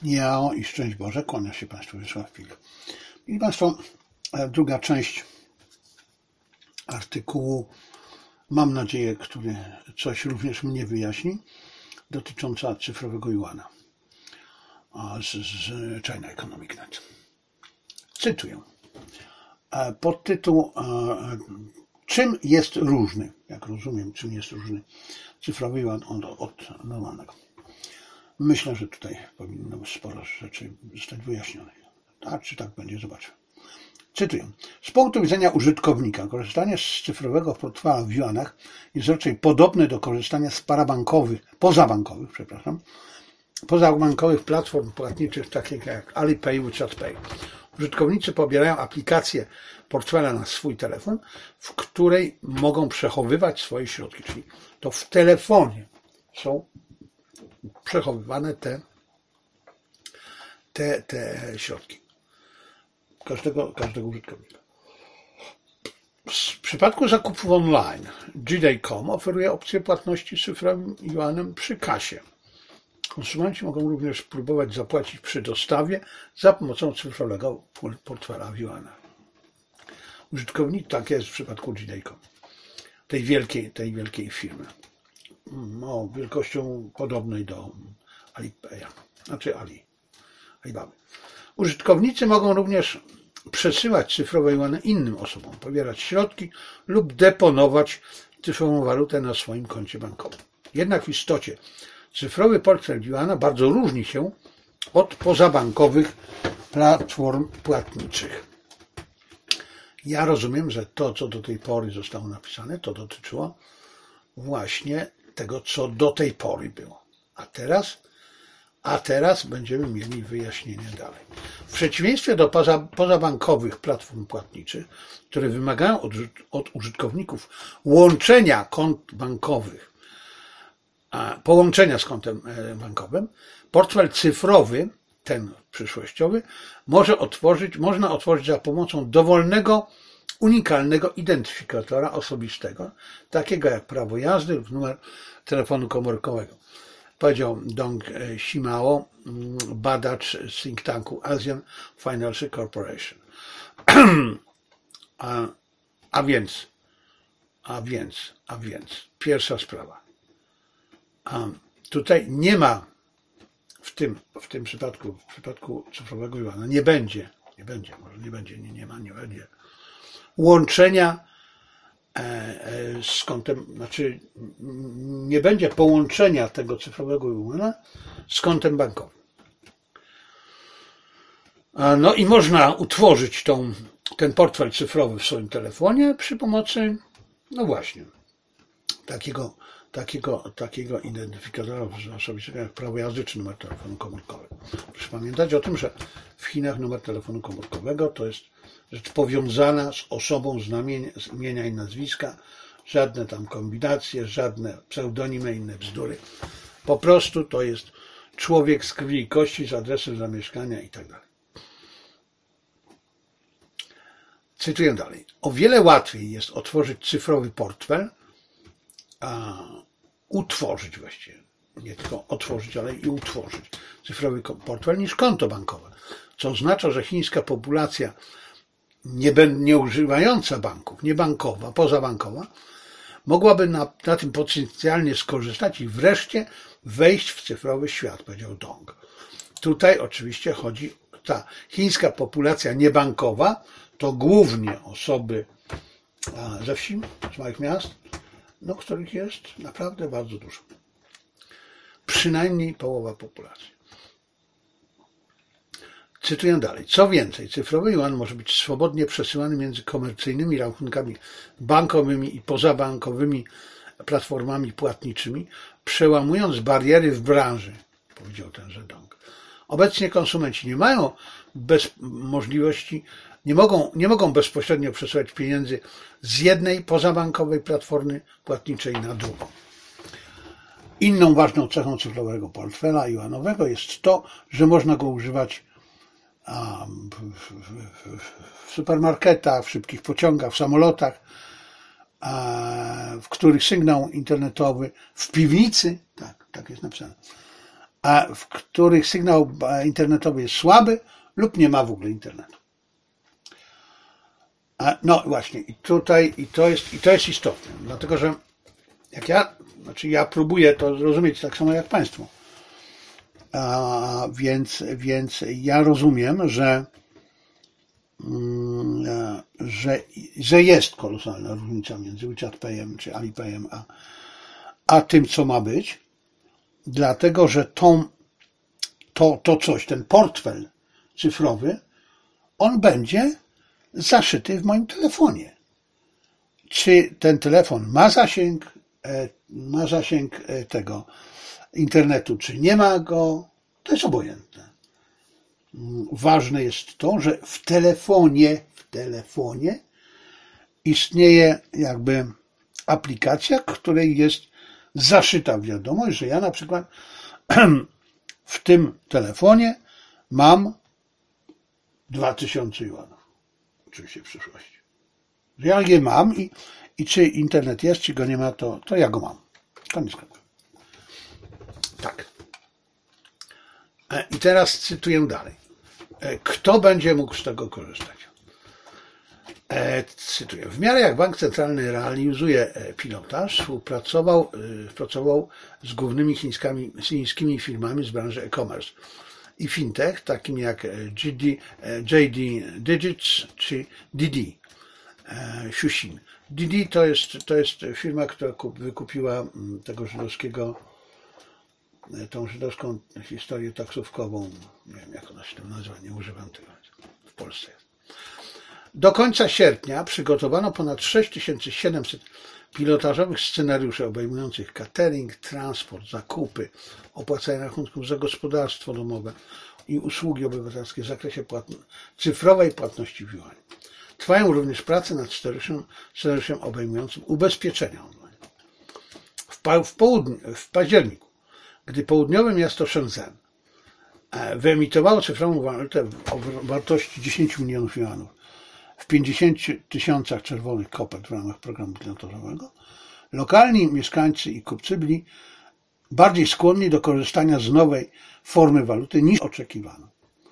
Jao i szczęść Boże, kłania się Państwu Wiesław Pil. I Państwo, druga część artykułu, mam nadzieję, który coś również mnie wyjaśni, dotycząca cyfrowego juana z China Economic Net. Cytuję. Podtytuł czym jest różny, jak rozumiem, czym jest różny cyfrowy juan od normalnego. Myślę, że tutaj powinno sporo rzeczy zostać wyjaśnionych. A czy tak będzie? Zobaczmy. Cytuję. Z punktu widzenia użytkownika, korzystanie z cyfrowego portfela w juanach jest raczej podobne do korzystania z pozabankowych platform płatniczych takich jak Alipay i WeChat Pay. Użytkownicy pobierają aplikację portfela na swój telefon, w której mogą przechowywać swoje środki, czyli to w telefonie są przechowywane te środki każdego użytkownika. W przypadku zakupów online GDayCom oferuje opcję płatności cyfrowym juanem przy kasie. Konsumenci mogą również próbować zapłacić przy dostawie za pomocą cyfrowego portfela w juanach. Użytkownik, tak jest w przypadku GDayCom, tej wielkiej firmy, wielkością podobnej do Alipaya, znaczy Alibaby. Użytkownicy mogą również przesyłać cyfrowe juany innym osobom, pobierać środki lub deponować cyfrową walutę na swoim koncie bankowym. Jednak w istocie cyfrowy portfel juana bardzo różni się od pozabankowych platform płatniczych. Ja rozumiem, że to, co do tej pory zostało napisane, to dotyczyło właśnie tego, co do tej pory było. A teraz będziemy mieli wyjaśnienie dalej. W przeciwieństwie do pozabankowych platform płatniczych, które wymagają od użytkowników łączenia kont bankowych, połączenia z kontem bankowym, portfel cyfrowy, ten przyszłościowy, można otworzyć za pomocą dowolnego, unikalnego identyfikatora osobistego, takiego jak prawo jazdy lub numer telefonu komórkowego. Powiedział Dong Ximao, badacz z think tanku Asian Financial Corporation. A więc, pierwsza sprawa. Tutaj nie ma w tym przypadku cyfrowego juana, nie będzie łączenia z kontem, znaczy nie będzie połączenia tego cyfrowego juana z kontem bankowym. No i można utworzyć ten portfel cyfrowy w swoim telefonie przy pomocy, no właśnie, takiego identyfikatora osobistego jak prawo jazdy czy numer telefonu komórkowego. Proszę pamiętać o tym, że w Chinach numer telefonu komórkowego to jest rzecz powiązana z osobą z imienia i nazwiska, żadne tam kombinacje, żadne pseudonimy, inne bzdury. Po prostu to jest człowiek z krwi i kości, z adresem zamieszkania i tak dalej. Cytuję dalej. O wiele łatwiej jest otworzyć cyfrowy portfel, utworzyć właściwie, nie tylko otworzyć, ale i utworzyć cyfrowy portfel niż konto bankowe, co oznacza, że chińska populacja nie używająca banków, niebankowa, pozabankowa, mogłaby na tym potencjalnie skorzystać i wreszcie wejść w cyfrowy świat, powiedział Dong. Tutaj oczywiście chodzi o ta chińska populacja niebankowa, to głównie osoby ze wsi, z małych miast, których jest naprawdę bardzo dużo. Przynajmniej połowa populacji. Cytuję dalej. Co więcej, cyfrowy juan może być swobodnie przesyłany między komercyjnymi rachunkami bankowymi i pozabankowymi platformami płatniczymi, przełamując bariery w branży, powiedział tenże Dong. Obecnie konsumenci nie mają nie mogą bezpośrednio przesyłać pieniędzy z jednej pozabankowej platformy płatniczej na drugą. Inną ważną cechą cyfrowego portfela juanowego jest to, że można go używać w supermarketach, w szybkich pociągach, w samolotach, w których sygnał internetowy, w piwnicy, tak jest napisane, a w których sygnał internetowy jest słaby lub nie ma w ogóle internetu. No właśnie, i to jest istotne, dlatego że jak ja próbuję to zrozumieć tak samo jak Państwo, więc ja rozumiem, że jest kolosalna różnica między WeChat Payem czy Alipayem a tym, co ma być, dlatego że to coś, ten portfel cyfrowy, on będzie zaszyty w moim telefonie. Czy ten telefon ma zasięg tego internetu, czy nie ma go, to jest obojętne. Ważne jest to, że w telefonie istnieje jakby aplikacja, której jest zaszyta wiadomość, że ja na przykład w tym telefonie mam 2000 juanów. Oczywiście w przyszłości. Że ja je mam i czy internet jest, czy go nie ma, to ja go mam. Koniec kropka. Tak. I teraz cytuję dalej. Kto będzie mógł z tego korzystać? Cytuję. W miarę jak Bank Centralny realizuje pilotaż, współpracował z głównymi chińskimi firmami z branży e-commerce i fintech, takimi jak JD Digits czy Didi Xuxin. Didi to jest firma, która wykupiła tą żydowską historię taksówkową, nie wiem jak ona się tam nazywa, nie używam tego, w Polsce jest. Do końca sierpnia przygotowano ponad 6700 pilotażowych scenariuszy obejmujących catering, transport, zakupy, opłacanie rachunków za gospodarstwo domowe i usługi obywatelskie w zakresie cyfrowej płatności w juanie. Trwają również prace nad scenariuszem obejmującym ubezpieczenia online. W październiku, gdy południowe miasto Shenzhen wyemitowało cyfrową walutę o wartości 10 milionów juanów w 50 000 czerwonych kopert w ramach programu pilotażowego, lokalni mieszkańcy i kupcy byli bardziej skłonni do korzystania z nowej formy waluty niż oczekiwano.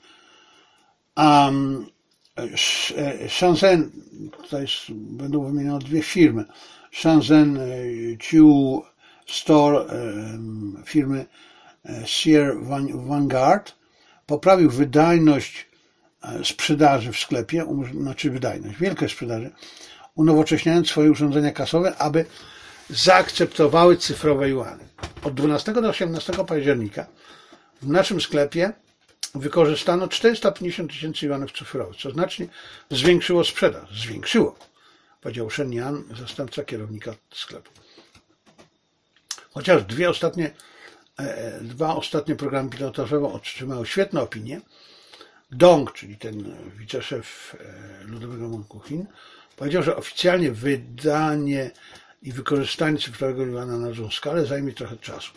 Shenzhen, tutaj będą wymienione dwie firmy, Shenzhen Qiu Store firmy Sear Vanguard poprawił wydajność sprzedaży w sklepie, wielkość sprzedaży, unowocześniając swoje urządzenia kasowe, aby zaakceptowały cyfrowe juany. Od 12 do 18 października w naszym sklepie wykorzystano 450 000 juanów cyfrowych, co znacznie zwiększyło sprzedaż. Powiedział Shen Yan, zastępca kierownika sklepu. Chociaż dwa ostatnie programy pilotażowe otrzymały świetne opinie, Dong, czyli ten wiceszef Ludowego Banku Chin, powiedział, że oficjalnie wydanie i wykorzystanie cyfrowego juana na dużą skalę zajmie trochę czasu.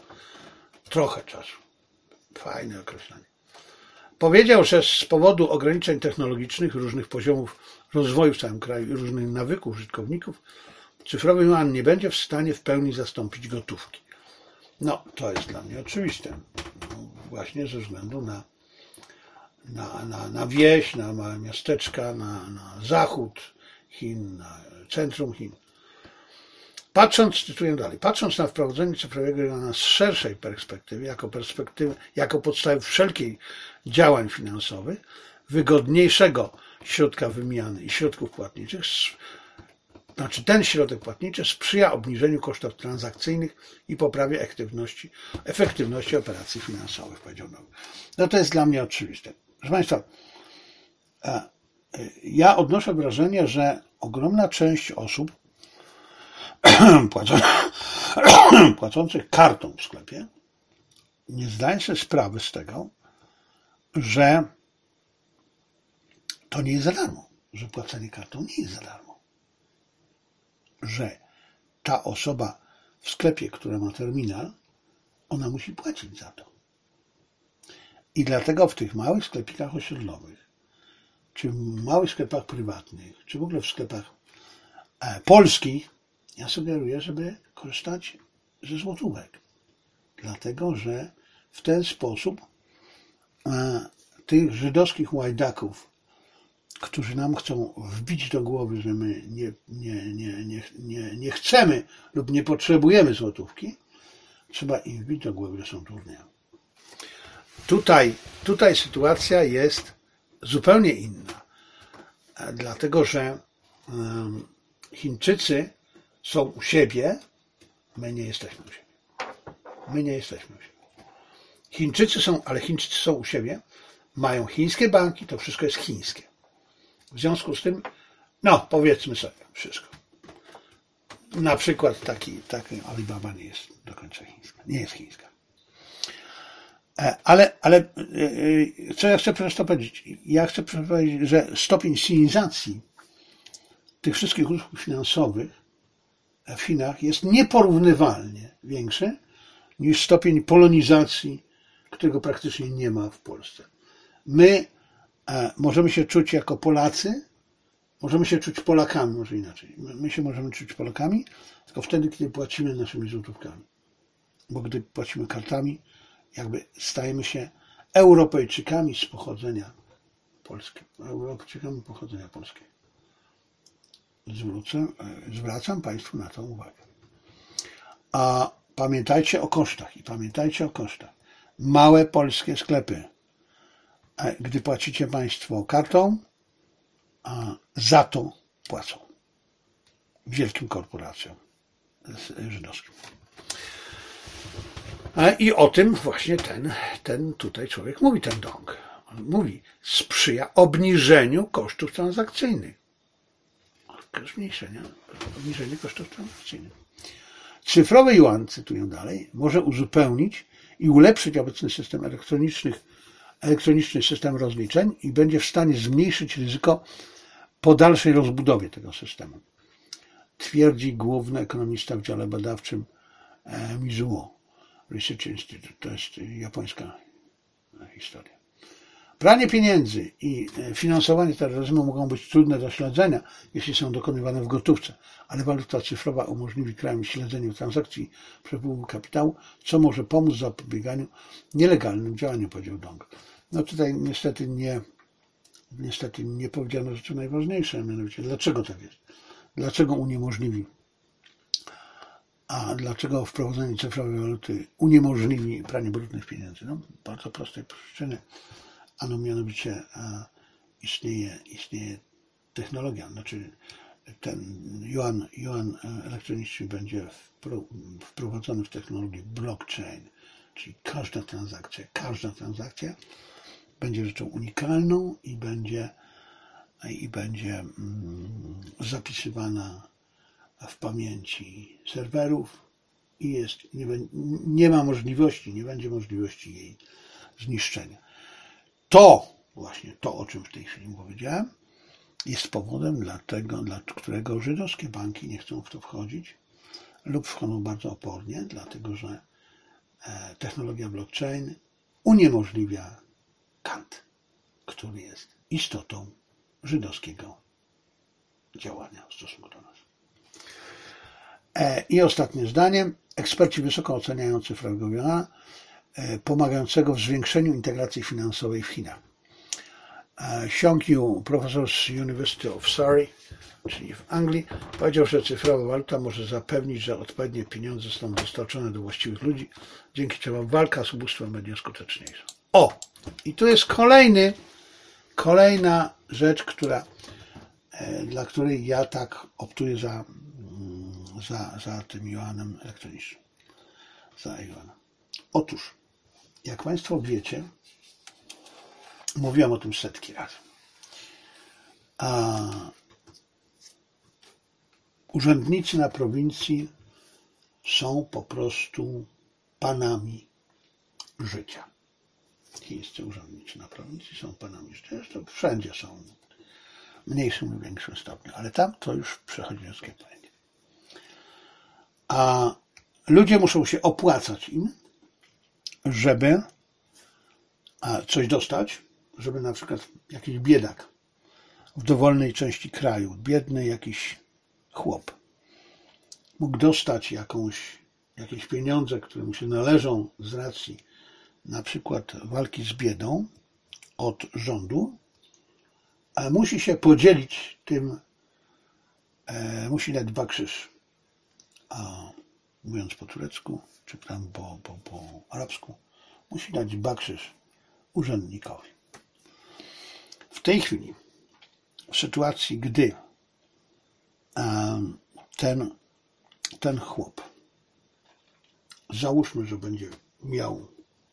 Fajne określenie. Powiedział, że z powodu ograniczeń technologicznych, różnych poziomów rozwoju w całym kraju i różnych nawyków użytkowników, cyfrowy juan nie będzie w stanie w pełni zastąpić gotówki. No, to jest dla mnie oczywiste. Właśnie ze względu na wieś, na małe miasteczka, na zachód Chin, na centrum Chin. Cytuję dalej, patrząc na wprowadzenie cyfrowego juana z szerszej perspektywy, jako podstawy wszelkich działań finansowych, wygodniejszego środka wymiany i środków płatniczych, ten środek płatniczy sprzyja obniżeniu kosztów transakcyjnych i poprawie efektywności operacji finansowych, powiedział Dong. No to jest dla mnie oczywiste. Proszę Państwa, ja odnoszę wrażenie, że ogromna część osób płacących kartą w sklepie nie zdaje sobie sprawy z tego, że to nie jest za darmo, że płacenie kartą nie jest za darmo, że ta osoba w sklepie, która ma terminal, ona musi płacić za to. I dlatego w tych małych sklepikach osiedlowych, czy w małych sklepach prywatnych, czy w ogóle w sklepach polskich, ja sugeruję, żeby korzystać ze złotówek. Dlatego, że w ten sposób tych żydowskich łajdaków, którzy nam chcą wbić do głowy, że my nie chcemy lub nie potrzebujemy złotówki, trzeba im wbić do głowy, że są durniami. Tutaj sytuacja jest zupełnie inna, dlatego że Chińczycy są u siebie, my nie jesteśmy u siebie. My nie jesteśmy u siebie. Chińczycy są u siebie, mają chińskie banki, to wszystko jest chińskie. W związku z tym, powiedzmy sobie wszystko. Na przykład taki Alibaba nie jest do końca chińska. Nie jest chińska. Ale co ja chcę przez to powiedzieć? Ja chcę powiedzieć, że stopień sinizacji tych wszystkich usług finansowych w Chinach jest nieporównywalnie większy niż stopień polonizacji, którego praktycznie nie ma w Polsce. My możemy się czuć jako Polacy, możemy się czuć Polakami, może inaczej. My się możemy czuć Polakami tylko wtedy, kiedy płacimy naszymi złotówkami. Bo gdy płacimy kartami, jakby stajemy się Europejczykami z pochodzenia polskiego. Europejczykami pochodzenia polskiego. Zwracam Państwu na to uwagę. A pamiętajcie o kosztach Małe polskie sklepy, gdy płacicie Państwo kartą, za to płacą wielkim korporacjom żydowskim. I o tym właśnie ten tutaj człowiek mówi, ten Dong. On mówi, sprzyja obniżeniu kosztów transakcyjnych. Obniżenie kosztów transakcyjnych. Cyfrowy juan, cytuję dalej, może uzupełnić i ulepszyć obecny system elektroniczny system rozliczeń i będzie w stanie zmniejszyć ryzyko po dalszej rozbudowie tego systemu. Twierdzi główny ekonomista w dziale badawczym Mizuho Research Institute. To jest japońska historia. Pranie pieniędzy i finansowanie terroryzmu mogą być trudne do śledzenia, jeśli są dokonywane w gotówce, ale waluta cyfrowa umożliwi krajom śledzenie transakcji przepływu kapitału, co może pomóc w zapobieganiu nielegalnym działaniom, powiedział Dong. Tutaj niestety nie powiedziano rzeczy najważniejsze, a mianowicie dlaczego tak jest. Dlaczego uniemożliwi? A dlaczego wprowadzenie cyfrowej waluty uniemożliwi pranie brudnych pieniędzy? Bardzo prostej przyczyny. Ano mianowicie istnieje technologia, ten yuan elektroniczny będzie wprowadzony w technologię blockchain, czyli każda transakcja będzie rzeczą unikalną i będzie zapisywana w pamięci serwerów i nie będzie możliwości jej zniszczenia. Właśnie to, o czym w tej chwili powiedziałem, jest powodem, dla którego żydowskie banki nie chcą w to wchodzić lub wchodzą bardzo opornie, dlatego że technologia blockchain uniemożliwia kant, który jest istotą żydowskiego działania w stosunku do nas. I ostatnie zdanie. Eksperci wysoko oceniają cyfrowego juana, pomagającego w zwiększeniu integracji finansowej w Chinach. Xiong Yu, profesor z University of Surrey, czyli w Anglii, powiedział, że cyfrowa waluta może zapewnić, że odpowiednie pieniądze zostaną dostarczone do właściwych ludzi, dzięki czemu walka z ubóstwem będzie skuteczniejsza. I tu jest kolejna rzecz, dla której ja tak optuję za tym juanem elektronicznym. Za juanem. Otóż, jak Państwo wiecie, mówiłem o tym setki razy, urzędnicy na prowincji są po prostu panami życia. Chińscy urzędnicy na prowincji są panami życia. Zresztą wszędzie są w mniejszym lub większym stopniu, ale tam to już przechodzi ludzkie pojęcie. A ludzie muszą się opłacać im, żeby coś dostać, żeby na przykład jakiś biedak w dowolnej części kraju, biedny jakiś chłop, mógł dostać jakieś pieniądze, które mu się należą z racji na przykład walki z biedą od rządu, a musi się podzielić tym, musi dać bakrzyż, a mówiąc po turecku, czy tam po arabsku, musi dać bakrzyż urzędnikowi. W tej chwili, w sytuacji, gdy ten chłop, załóżmy, że będzie miał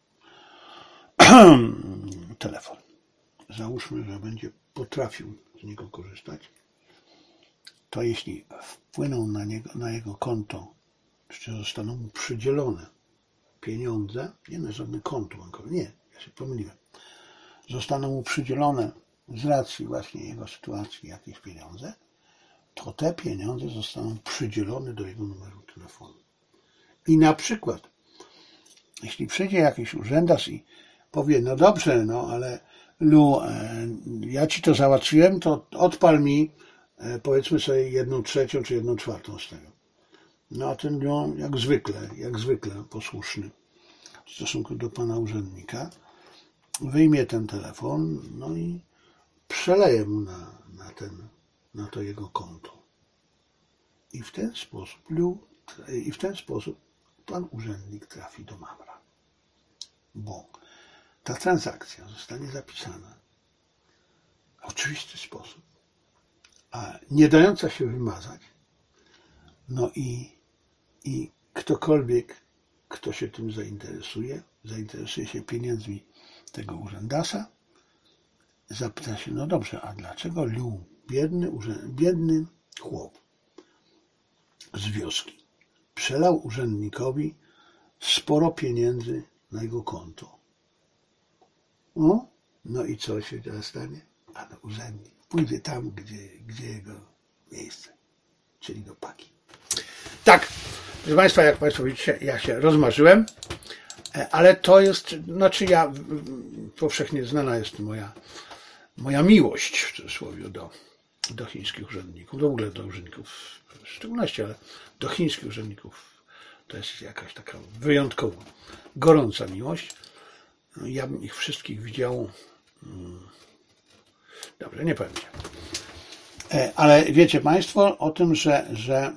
telefon, załóżmy, że będzie potrafił z niego korzystać, to jeśli wpłyną na jego konto, jeszcze zostaną mu przydzielone pieniądze, nie na żadne konto bankowe, nie, ja się pomyliłem, zostaną mu przydzielone z racji właśnie jego sytuacji jakieś pieniądze, to te pieniądze zostaną przydzielone do jego numeru telefonu. I na przykład, jeśli przyjdzie jakiś urzędas i powie, no dobrze, no ale Lu, ja ci to załatwiłem, to odpal mi, powiedzmy sobie, 1/3 czy 1/4 z tego. No a ten Lu, jak zwykle posłuszny w stosunku do pana urzędnika, wyjmie ten telefon, no i przeleje mu na to jego konto. I w ten sposób pan urzędnik trafi do mamra. Bo ta transakcja zostanie zapisana w oczywisty sposób, a nie dająca się wymazać. No i ktokolwiek, kto się tym zainteresuje się pieniędzmi tego urzędasa, zapyta się, no dobrze, a dlaczego Lu, biedny chłop z wioski, przelał urzędnikowi sporo pieniędzy na jego konto? No i co się teraz stanie? A no, urzędnik pójdzie tam, gdzie jego miejsce, czyli do paki. Tak, proszę Państwa, jak Państwo widzicie, ja się rozmarzyłem, ale to jest, powszechnie znana jest moja miłość, w cudzysłowie, do chińskich urzędników, w ogóle do urzędników w szczególności, ale do chińskich urzędników to jest jakaś taka wyjątkowo gorąca miłość. Ja bym ich wszystkich widział, dobrze, nie powiem. Ale wiecie Państwo o tym, że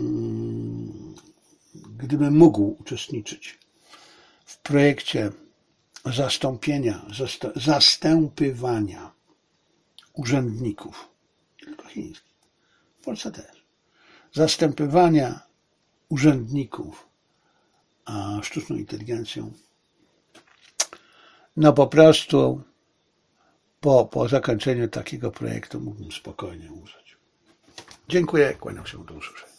gdybym mógł uczestniczyć w projekcie zastępywania urzędników, nie tylko chińskich, w Polsce też, zastępywania urzędników sztuczną inteligencją, no po prostu po zakończeniu takiego projektu mógłbym spokojnie umrzeć. Dziękuję, kłaniam się, do usłyszenia.